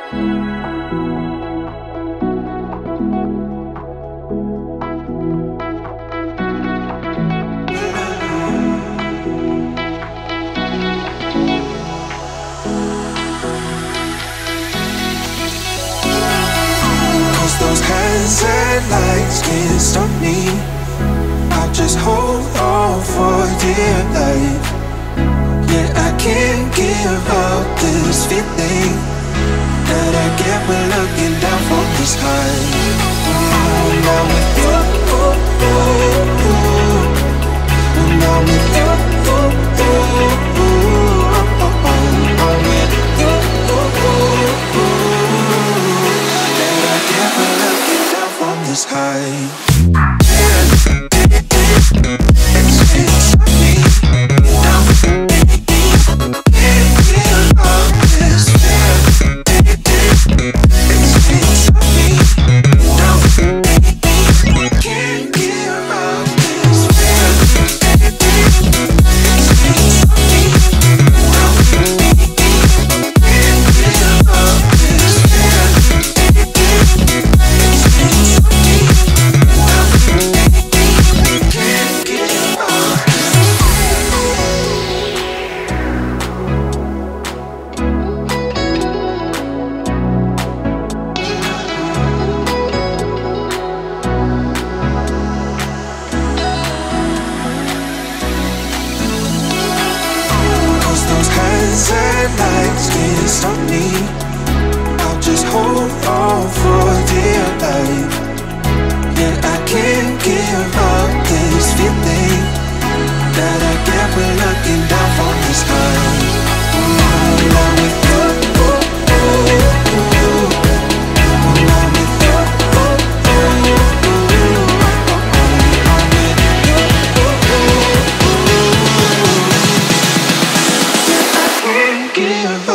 Those hands and lights can't stop me. I'll just hold on for dear life. Yeah, I can't give up this feeling that I get when looking down from this high. Now with you, now with you, this high. Lights can't stop me. I'll just hold on for dear life. Yeah, I can't give up this feeling that I get when looking down from the sky. Now with you, now with you, yeah, I can't give up.